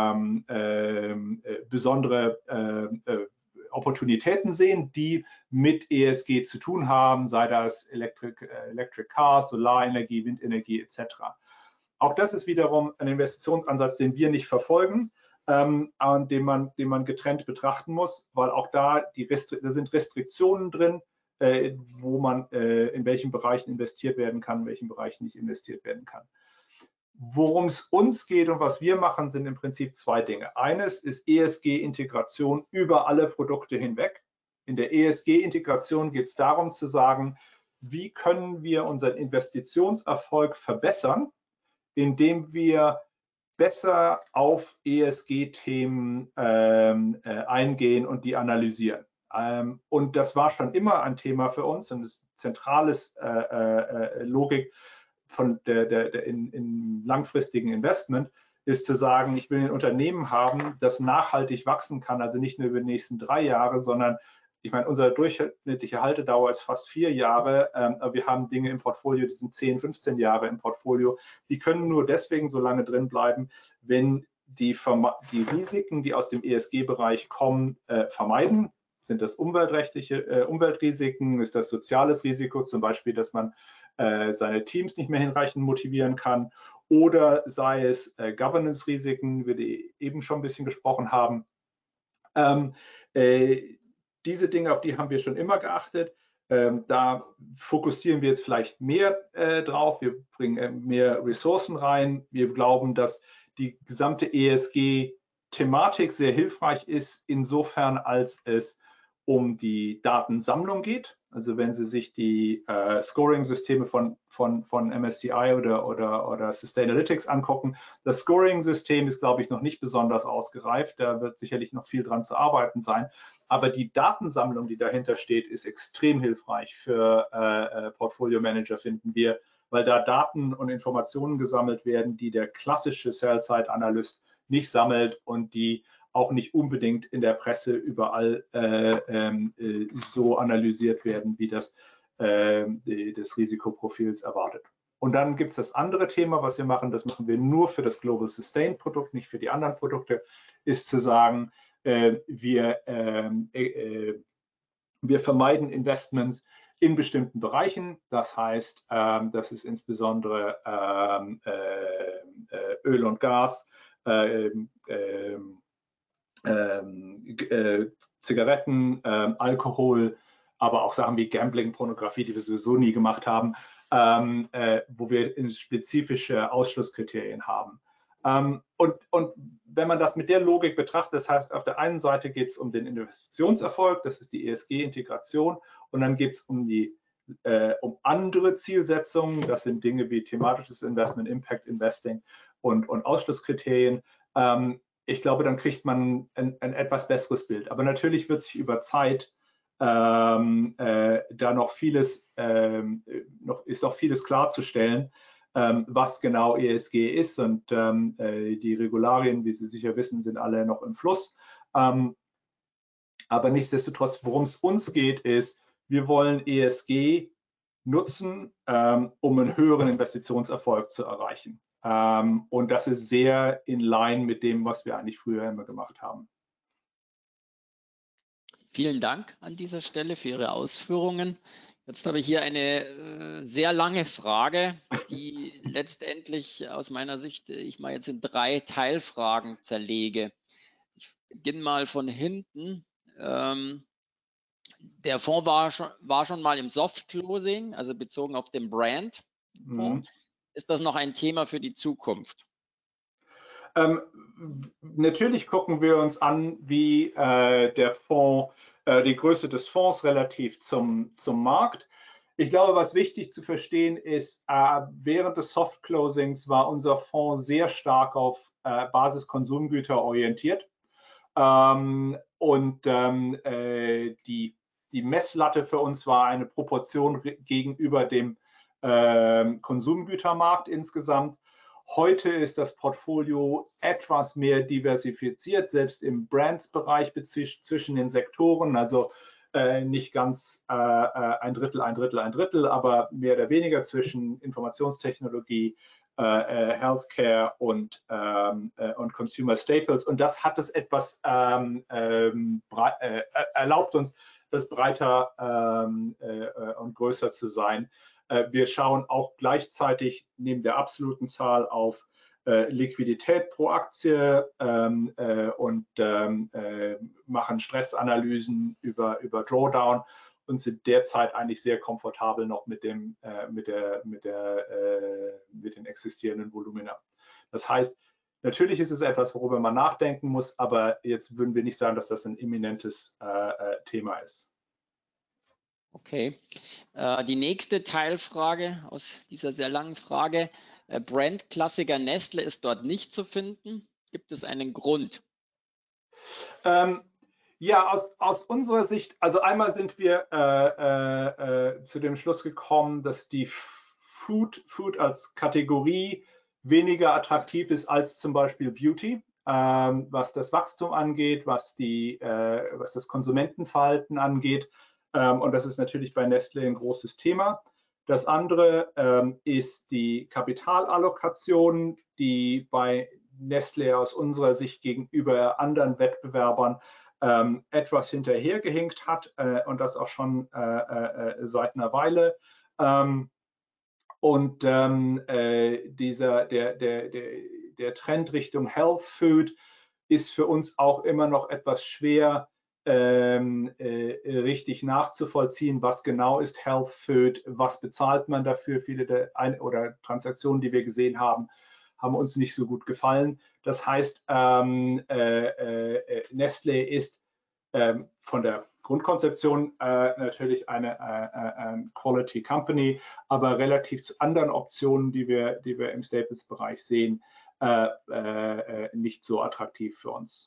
besondere Opportunitäten sehen, die mit ESG zu tun haben, sei das Electric Cars, Solarenergie, Windenergie etc. Auch das ist wiederum ein Investitionsansatz, den wir nicht verfolgen, und den man getrennt betrachten muss, weil auch da sind Restriktionen drin, wo man in welchen Bereichen investiert werden kann, in welchen Bereichen nicht investiert werden kann. Worum es uns geht und was wir machen, sind im Prinzip zwei Dinge. Eines ist ESG-Integration über alle Produkte hinweg. In der ESG-Integration geht es darum zu sagen, wie können wir unseren Investitionserfolg verbessern, indem wir besser auf ESG-Themen eingehen und die analysieren. Und das war schon immer ein Thema für uns und ist zentrales Logik von in langfristigen Investment, ist zu sagen, ich will ein Unternehmen haben, das nachhaltig wachsen kann, also nicht nur über die nächsten 3 Jahre, sondern ich meine, unsere durchschnittliche Haltedauer ist fast 4 Jahre, aber wir haben Dinge im Portfolio, die sind 10, 15 Jahre im Portfolio. Die können nur deswegen so lange drin bleiben, wenn die Risiken, die aus dem ESG-Bereich kommen, vermeiden. Sind das umweltrechtliche Umweltrisiken? Ist das soziales Risiko, zum Beispiel, dass man seine Teams nicht mehr hinreichend motivieren kann? Oder sei es Governance-Risiken, über die eben schon ein bisschen gesprochen haben. Diese Dinge, auf die haben wir schon immer geachtet. Da fokussieren wir jetzt vielleicht mehr drauf. Wir bringen mehr Ressourcen rein. Wir glauben, dass die gesamte ESG-Thematik sehr hilfreich ist, insofern als es um die Datensammlung geht. Also wenn Sie sich die Scoring-Systeme von MSCI oder Sustainalytics angucken, das Scoring-System ist, glaube ich, noch nicht besonders ausgereift. Da wird sicherlich noch viel dran zu arbeiten sein. Aber die Datensammlung, die dahinter steht, ist extrem hilfreich für Portfolio-Manager, finden wir, weil da Daten und Informationen gesammelt werden, die der klassische Sell-Side-Analyst nicht sammelt und die auch nicht unbedingt in der Presse überall so analysiert werden, wie das des Risikoprofils erwartet. Und dann gibt es das andere Thema, was wir machen, das machen wir nur für das Global Sustain Produkt, nicht für die anderen Produkte, ist zu sagen, wir vermeiden Investments in bestimmten Bereichen. Das heißt, das ist insbesondere Öl und Gas, Zigaretten, Alkohol, aber auch Sachen wie Gambling, Pornografie, die wir sowieso nie gemacht haben, wo wir spezifische Ausschlusskriterien haben. Und wenn man das mit der Logik betrachtet, das heißt, auf der einen Seite geht es um den Investitionserfolg, das ist die ESG-Integration, und dann geht es um andere Zielsetzungen, das sind Dinge wie thematisches Investment, Impact Investing und Ausschlusskriterien. Ich glaube, dann kriegt man ein etwas besseres Bild. Aber natürlich wird sich über Zeit da noch vieles klarzustellen, was genau ESG ist. Und die Regularien, wie Sie sicher wissen, sind alle noch im Fluss. Aber nichtsdestotrotz, worum es uns geht, ist, wir wollen ESG nutzen, um einen höheren Investitionserfolg zu erreichen. Und das ist sehr in line mit dem, was wir eigentlich früher immer gemacht haben. Vielen Dank an dieser Stelle für Ihre Ausführungen. Jetzt habe ich hier eine sehr lange Frage, die letztendlich aus meiner Sicht ich mal jetzt in 3 Teilfragen zerlege. Ich beginne mal von hinten. Der Fonds war schon mal im Soft Closing, also bezogen auf den Brand. Ist das noch ein Thema für die Zukunft? Natürlich gucken wir uns an, wie der Fonds, die Größe des Fonds relativ zum Markt. Ich glaube, was wichtig zu verstehen ist, während des Soft Closings war unser Fonds sehr stark auf Basiskonsumgüter orientiert. Die Messlatte für uns war eine Proportion gegenüber dem Konsumgütermarkt insgesamt. Heute ist das Portfolio etwas mehr diversifiziert, selbst im Brands-Bereich zwischen den Sektoren, also nicht ganz ein Drittel, aber mehr oder weniger zwischen Informationstechnologie, Healthcare und Consumer Staples. Und das hat es etwas erlaubt uns, das breiter und größer zu sein. Wir schauen auch gleichzeitig neben der absoluten Zahl auf Liquidität pro Aktie und machen Stressanalysen über Drawdown und sind derzeit eigentlich sehr komfortabel noch mit den existierenden Volumina. Das heißt, natürlich ist es etwas, worüber man nachdenken muss, aber jetzt würden wir nicht sagen, dass das ein imminentes Thema ist. Okay, die nächste Teilfrage aus dieser sehr langen Frage. Brand-Klassiker Nestle ist dort nicht zu finden. Gibt es einen Grund? Ja, aus unserer Sicht, also einmal sind wir zu dem Schluss gekommen, dass die Food als Kategorie weniger attraktiv ist als zum Beispiel Beauty, was das Wachstum angeht, was das Konsumentenverhalten angeht. Und das ist natürlich bei Nestlé ein großes Thema. Das andere ist die Kapitalallokation, die bei Nestlé aus unserer Sicht gegenüber anderen Wettbewerbern etwas hinterhergehinkt hat und das auch schon seit einer Weile. Der Trend Richtung Health Food ist für uns auch immer noch etwas schwer richtig nachzuvollziehen, was genau ist Health Food, was bezahlt man dafür. Viele Transaktionen, die wir gesehen haben, haben uns nicht so gut gefallen. Das heißt, Nestlé ist von der Grundkonzeption natürlich eine Quality Company, aber relativ zu anderen Optionen, die wir im Staples-Bereich sehen, nicht so attraktiv für uns.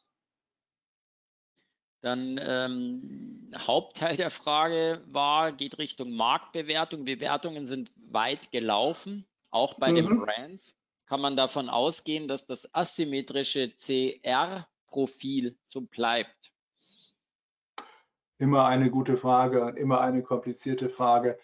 Dann Hauptteil der Frage geht Richtung Marktbewertung. Bewertungen sind weit gelaufen, auch bei den Brands. Kann man davon ausgehen, dass das asymmetrische CR-Profil so bleibt? Immer eine gute Frage und immer eine komplizierte Frage.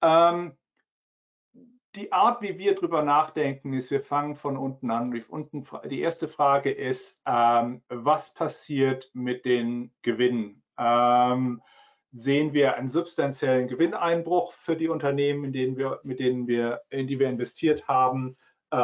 Die Art, wie wir drüber nachdenken, ist, wir fangen von unten an. Die erste Frage ist, was passiert mit den Gewinnen? Sehen wir einen substanziellen Gewinneinbruch für die Unternehmen, in die wir investiert haben?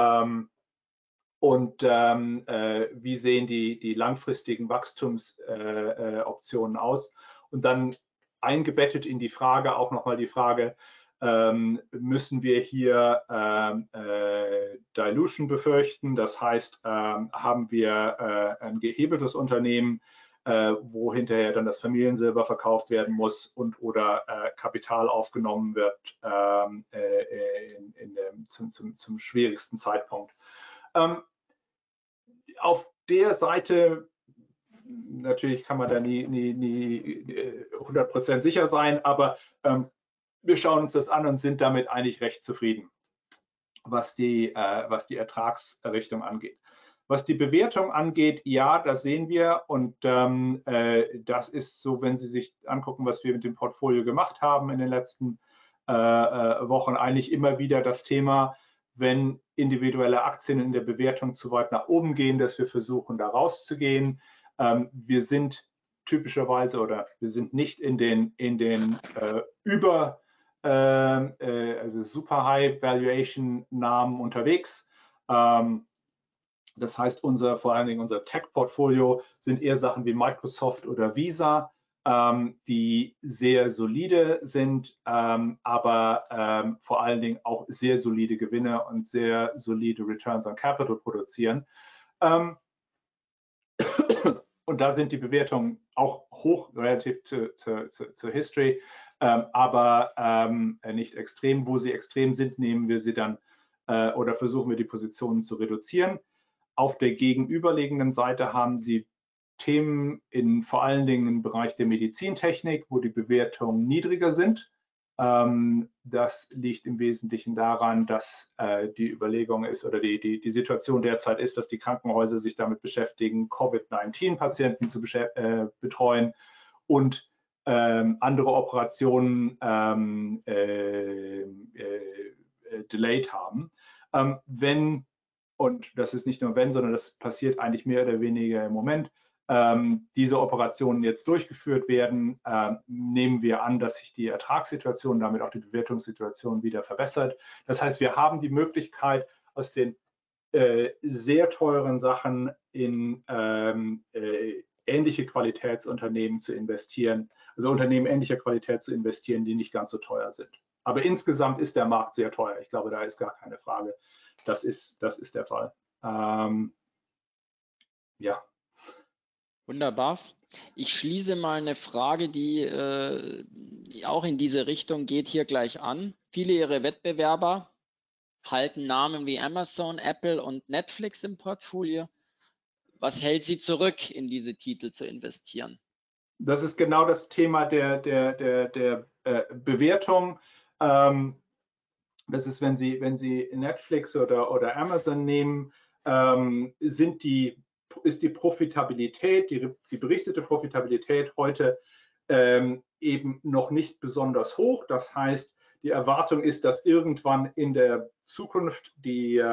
Wie sehen die langfristigen Wachstumsoptionen aus? Und dann eingebettet in die Frage auch nochmal die Frage, müssen wir hier Dilution befürchten? Das heißt, haben wir ein gehebeltes Unternehmen, wo hinterher dann das Familiensilber verkauft werden muss oder Kapital aufgenommen wird zum schwierigsten Zeitpunkt. Auf der Seite, natürlich kann man da nie 100% sicher sein, aber wir schauen uns das an und sind damit eigentlich recht zufrieden, was die Ertragsrichtung angeht. Was die Bewertung angeht, ja, das sehen wir und das ist so, wenn Sie sich angucken, was wir mit dem Portfolio gemacht haben in den letzten Wochen, eigentlich immer wieder das Thema, wenn individuelle Aktien in der Bewertung zu weit nach oben gehen, dass wir versuchen, da rauszugehen. Wir sind typischerweise oder wir sind nicht in den also super High Valuation Namen unterwegs. Das heißt, vor allen Dingen unser Tech-Portfolio sind eher Sachen wie Microsoft oder Visa, die sehr solide sind, aber vor allen Dingen auch sehr solide Gewinne und sehr solide Returns on Capital produzieren. Und da sind die Bewertungen auch hoch relativ zur History, aber nicht extrem. Wo sie extrem sind, nehmen wir sie dann oder versuchen wir die Positionen zu reduzieren. Auf der gegenüberliegenden Seite haben Sie Themen vor allen Dingen im Bereich der Medizintechnik, wo die Bewertungen niedriger sind. Das liegt im Wesentlichen daran, dass die Überlegung ist oder die Situation derzeit ist, dass die Krankenhäuser sich damit beschäftigen, Covid-19-Patienten zu betreuen und andere Operationen delayed haben. Und das ist nicht nur wenn, sondern das passiert eigentlich mehr oder weniger im Moment, diese Operationen jetzt durchgeführt werden, nehmen wir an, dass sich die Ertragssituation, damit auch die Bewertungssituation wieder verbessert. Das heißt, wir haben die Möglichkeit, aus den sehr teuren Sachen in ähnliche Qualitätsunternehmen zu investieren, also Unternehmen ähnlicher Qualität zu investieren, die nicht ganz so teuer sind. Aber insgesamt ist der Markt sehr teuer. Ich glaube, da ist gar keine Frage. Das ist der Fall. Ja. Wunderbar. Ich schließe mal eine Frage, die auch in diese Richtung geht, hier gleich an. Viele Ihrer Wettbewerber halten Namen wie Amazon, Apple und Netflix im Portfolio. Was hält Sie zurück, in diese Titel zu investieren? Das ist genau das Thema der Bewertung. Das ist, wenn Sie Netflix oder Amazon nehmen, ist die Profitabilität, die berichtete Profitabilität heute eben noch nicht besonders hoch. Das heißt, die Erwartung ist, dass irgendwann in der Zukunft die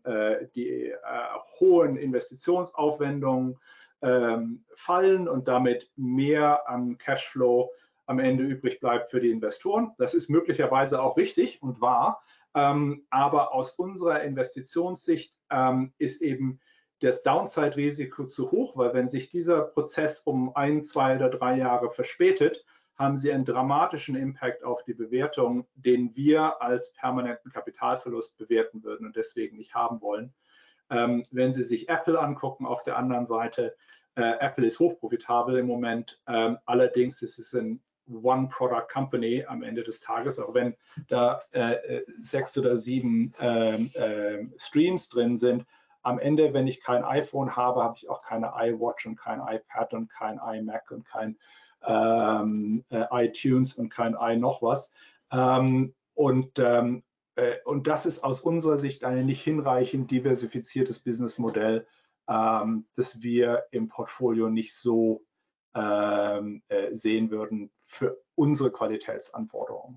hohen Investitionsaufwendungen fallen und damit mehr an Cashflow am Ende übrig bleibt für die Investoren. Das ist möglicherweise auch richtig und wahr, aber aus unserer Investitionssicht ist eben das Downside-Risiko zu hoch, weil wenn sich dieser Prozess um 1, 2 oder 3 Jahre verspätet, haben Sie einen dramatischen Impact auf die Bewertung, den wir als permanenten Kapitalverlust bewerten würden und deswegen nicht haben wollen. Wenn Sie sich Apple angucken, auf der anderen Seite, Apple ist hochprofitabel im Moment, allerdings ist es ein One-Product-Company am Ende des Tages, auch wenn da 6 oder 7 Streams drin sind. Am Ende, wenn ich kein iPhone habe, habe ich auch keine iWatch und kein iPad und kein iMac und kein iTunes und kein noch was. Und das ist aus unserer Sicht ein nicht hinreichend diversifiziertes Businessmodell, das wir im Portfolio nicht so sehen würden für unsere Qualitätsanforderungen.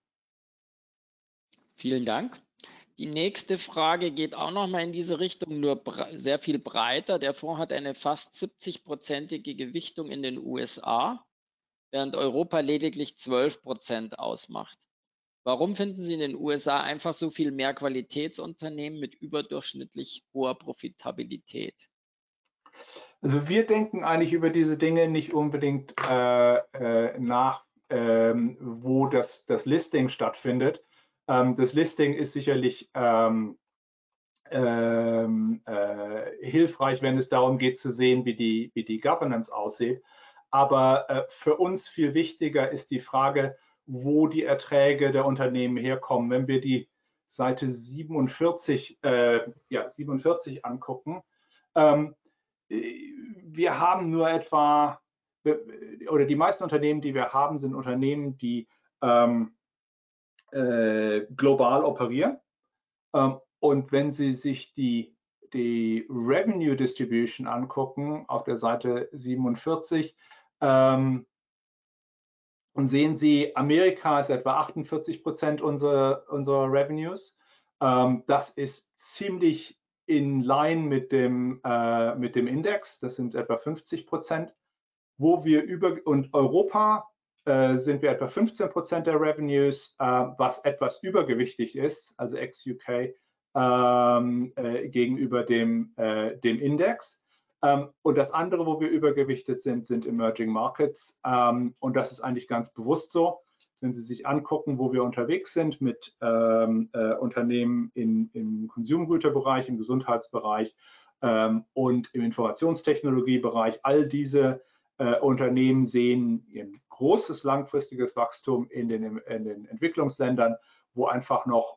Vielen Dank. Die nächste Frage geht auch noch mal in diese Richtung, nur sehr viel breiter. Der Fonds hat eine fast 70-prozentige Gewichtung in den USA, während Europa lediglich 12% ausmacht. Warum finden Sie in den USA einfach so viel mehr Qualitätsunternehmen mit überdurchschnittlich hoher Profitabilität? Also wir denken eigentlich über diese Dinge nicht unbedingt nach, wo das Listing stattfindet. Das Listing ist sicherlich hilfreich, wenn es darum geht zu sehen, wie die Governance aussieht. Aber für uns viel wichtiger ist die Frage, wo die Erträge der Unternehmen herkommen. Wenn wir die Seite 47 angucken, wir haben nur etwa, oder die meisten Unternehmen, die wir haben, sind Unternehmen, die global operieren. Und wenn Sie sich die Revenue Distribution angucken, auf der Seite 47, und sehen Sie, Amerika ist etwa 48% unserer Revenues. Das ist ziemlich in line mit dem Index, das sind etwa 50%. wo wir und Europa sind wir etwa 15% der Revenues, was etwas übergewichtig ist, also ex-UK, gegenüber dem Index. Und das andere, wo wir übergewichtet sind, sind Emerging Markets. Und das ist eigentlich ganz bewusst so. Wenn Sie sich angucken, wo wir unterwegs sind mit Unternehmen im Konsumgüterbereich, im Gesundheitsbereich und im Informationstechnologiebereich, all diese Unternehmen sehen ein großes langfristiges Wachstum in den Entwicklungsländern, wo einfach noch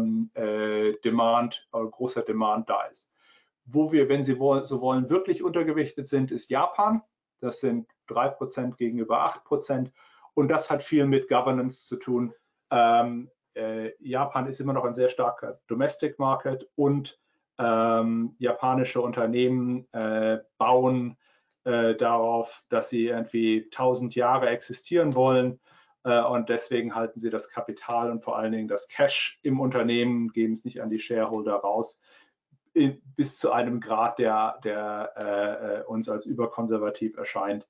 großer Demand da ist. Wo wir, wenn Sie so wollen, wirklich untergewichtet sind, ist Japan. Das sind 3% gegenüber 8%. Und das hat viel mit Governance zu tun. Japan ist immer noch ein sehr starker Domestic Market und japanische Unternehmen bauen darauf, dass sie irgendwie 1000 Jahre existieren wollen. Und deswegen halten sie das Kapital und vor allen Dingen das Cash im Unternehmen, geben es nicht an die Shareholder raus, bis zu einem Grad, der uns als überkonservativ erscheint.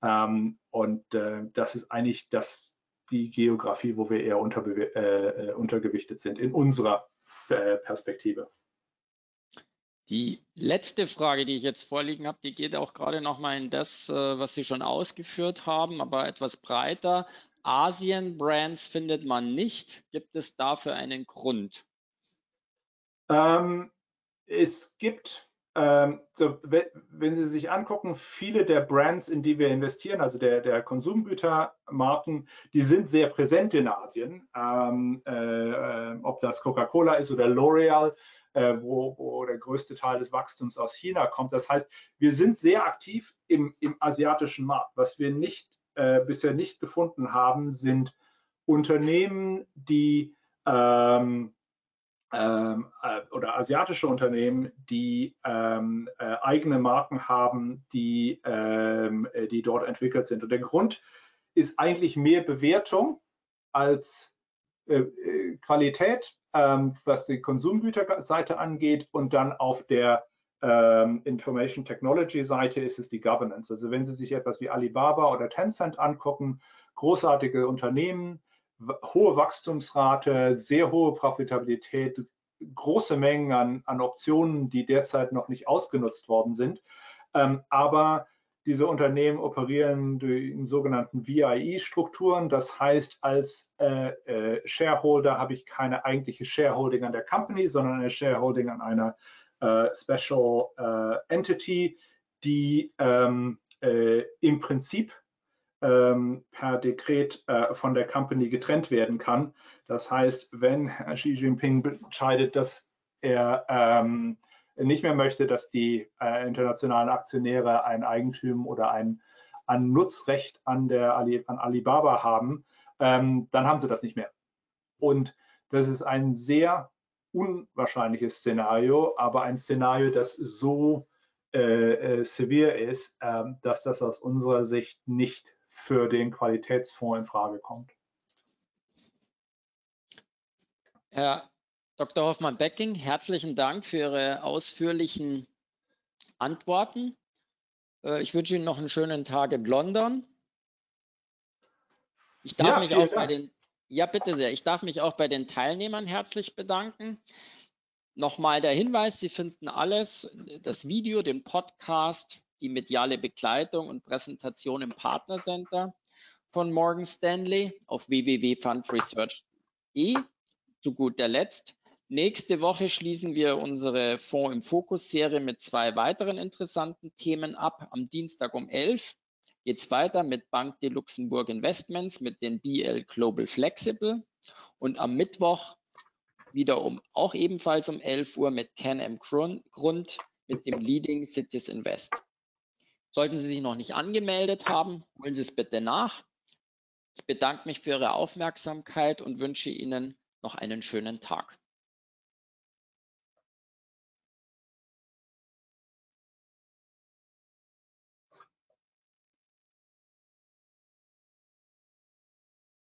Das ist eigentlich die Geografie, wo wir eher untergewichtet sind in unserer Perspektive. Die letzte Frage, die ich jetzt vorliegen habe, die geht auch gerade nochmal in das, was Sie schon ausgeführt haben, aber etwas breiter. Asien-Brands findet man nicht. Gibt es dafür einen Grund? Es gibt, wenn Sie sich angucken, viele der Brands, in die wir investieren, also der Konsumgütermarken, die sind sehr präsent in Asien. Ob das Coca-Cola ist oder L'Oreal, wo der größte Teil des Wachstums aus China kommt. Das heißt, wir sind sehr aktiv im asiatischen Markt. Was wir bisher nicht gefunden haben, sind Unternehmen, die oder asiatische Unternehmen, die eigene Marken haben, die dort entwickelt sind. Und der Grund ist eigentlich mehr Bewertung als Qualität, was die Konsumgüterseite angeht, und dann auf der Information Technology Seite ist es die Governance. Also wenn Sie sich etwas wie Alibaba oder Tencent angucken, großartige Unternehmen, hohe Wachstumsrate, sehr hohe Profitabilität, große Mengen an Optionen, die derzeit noch nicht ausgenutzt worden sind. Aber diese Unternehmen operieren in sogenannten VIE-Strukturen. Das heißt, als Shareholder habe ich keine eigentliche Shareholding an der Company, sondern eine Shareholding an einer Special Entity, die im Prinzip per Dekret von der Company getrennt werden kann. Das heißt, wenn Herr Xi Jinping entscheidet, dass er nicht mehr möchte, dass die internationalen Aktionäre ein Eigentum oder ein Nutzrecht an Alibaba haben, dann haben sie das nicht mehr. Und das ist ein sehr unwahrscheinliches Szenario, aber ein Szenario, das so severe ist, dass das aus unserer Sicht nicht für den Qualitätsfonds in Frage kommt. Herr Dr. Hoffmann-Becking, herzlichen Dank für Ihre ausführlichen Antworten. Ich wünsche Ihnen noch einen schönen Tag in London. Ich darf mich auch bitte sehr. Ich darf mich auch bei den Teilnehmern herzlich bedanken. Nochmal der Hinweis, Sie finden alles, das Video, den Podcast, die mediale Begleitung und Präsentation im Partnercenter von Morgan Stanley auf www.fundresearch.de. Zu guter Letzt, nächste Woche schließen wir unsere Fonds im Fokus-Serie mit 2 weiteren interessanten Themen ab. Am Dienstag um 11 geht es weiter mit Banque de Luxembourg Investments mit den BL Global Flexible und am Mittwoch wieder auch ebenfalls um 11 Uhr mit Ken M. Grund mit dem Leading Cities Invest. Sollten Sie sich noch nicht angemeldet haben, holen Sie es bitte nach. Ich bedanke mich für Ihre Aufmerksamkeit und wünsche Ihnen noch einen schönen Tag.